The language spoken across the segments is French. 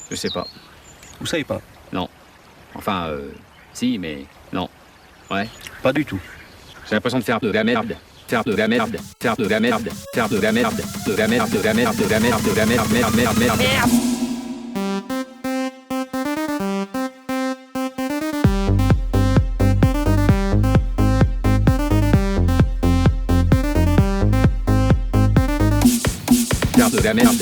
Je sais pas. Vous savez pas? Non. Enfin, si, mais non. Ouais. Pas du tout. J'ai l'impression de faire de la merde. Faire de la merde. Faire de la merde. Faire de la merde. De la merde. De la merde. De la merde. De la merde. Merde, merde, merde, merde. Faire de la merde.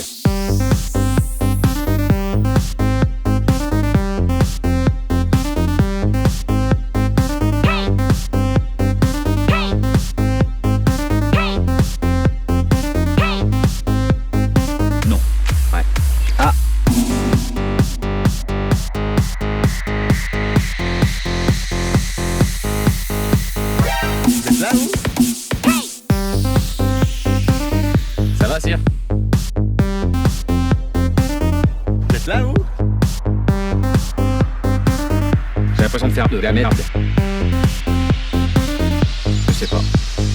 Non. Ouais. Ah. Vous êtes là, vous? Ça va, Sire? Vous êtes là, vous? J'ai l'impression de faire de la merde. Je sais pas.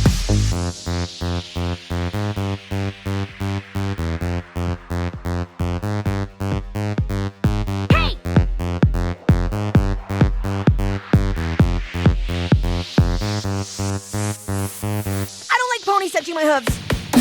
I don't like ponies touching my hooves.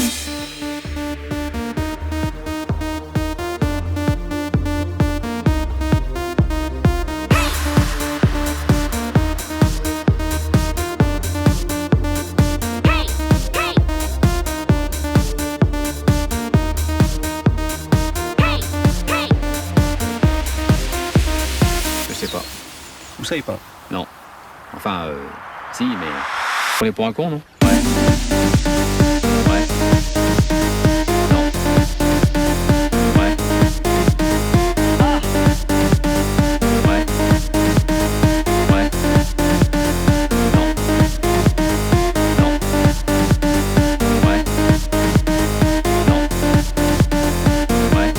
Je sais pas. Vous savez pas? Non. Enfin, si, mais... On est pour un con, non? Ouais. Ouais. Non. Ouais. Ah. Ouais. Ouais. Non. Non. Ouais. Non. Ouais.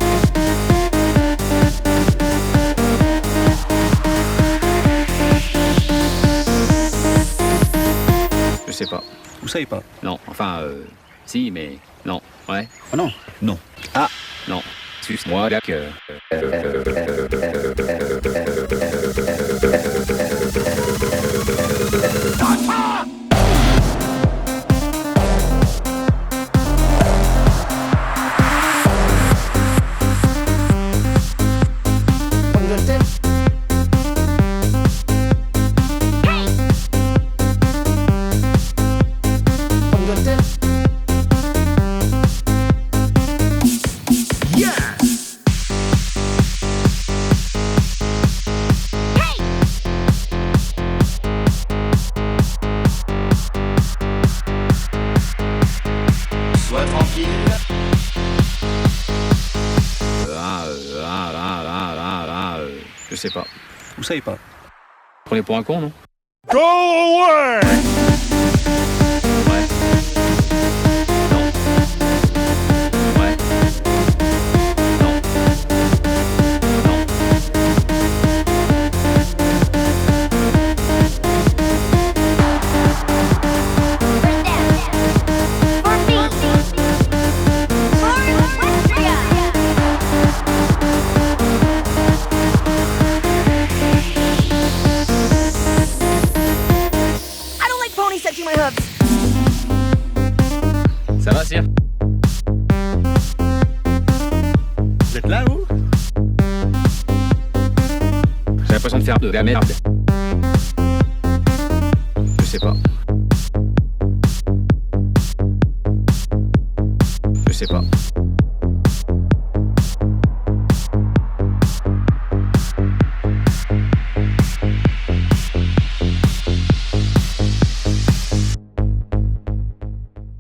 Je sais pas. Vous savez pas? Non. Enfin, si, mais... Non. Ouais. Oh non. Non. Ah. Non. Suce-moi la queue. Pomme de terre. Pomme de terre. Sois tranquille. Je sais pas. Vous savez pas? Prenez pour un con, non? Go away! Ouais. Non. Ouais. Non. Non. For me. For Equestria. I don't like ponies touching my hooves. Ça va, Sire? Vous êtes là, vous? J'ai l'impression de faire de la merde. Je sais pas. Je sais pas.